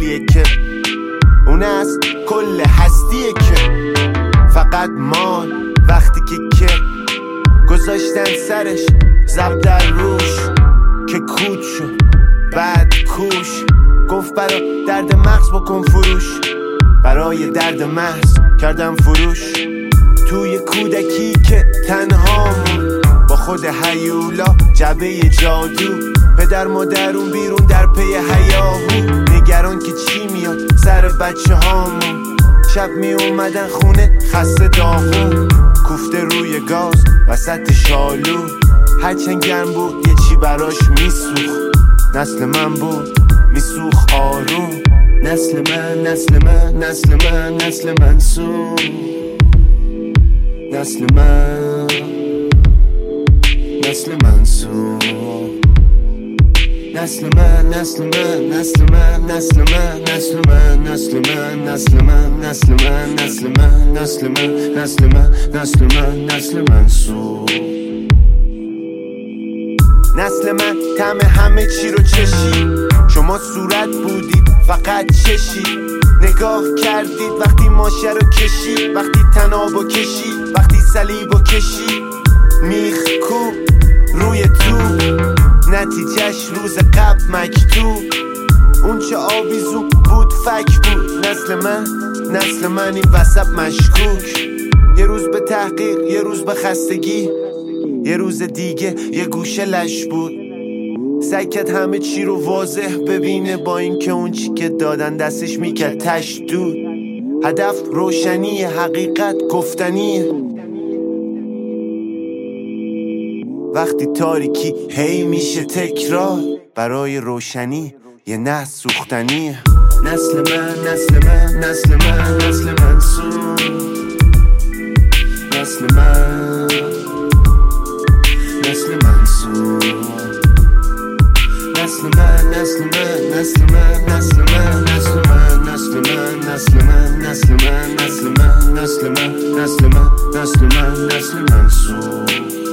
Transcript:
اصلیه که اون از کل هستیه که فقط مال وقتی که گذاشتن سرش زب در روش که کود شد بعد کوش گفت برا درد مغز بکن فروش برای درد محض کردم فروش توی کودکی که تنها با خود هیولا جبه جادو پدر مادرون بیرون در پی هیاهو نگران که چی میاد سر بچه هامون شب می اومدن خونه خسته داغون کوفته روی گاز وسط شالو هرچند گرم بود یه چی براش میسوخ نسل من بود میسوخ آروم نسل من نسل من نسل من نسل منصور نسل من نسل منصور نسل من نسل من نسل من نسل من نسل من نسل من نسل من نسل من نسل من نسل من نسل من نسل من نسل منصور نسل من طعم همه چی رو چشید شما صورت بودید فقط چشید نگاه کردید وقتی ماشه رو کشید وقتی تنابو کشید وقتی صلیبو کشید میخ کو روی تو نتیجهش روز قبل مکتوب اون چه آویزون بود فک بود نسل من این وسط مشکوک یه روز به تحقیق یه روز به خستگی یه روز دیگه یه گوشه لش بود سعی کرد همه چی رو واضح ببینه با این که اون چی که دادن دستش میکرد تش دود هدف روشنی حقیقت گفتنیه وقتی تاریکی هی میشه تکرار برای روشنی یه نه سوختنیه نسل من نسل من نسل من نسل منصور نسل من نسل منصور نسل من نسل من نسل من نسل من نسل من نسل من نسل من نسل من نسل من نسل من نسل من نسل من نسل منصور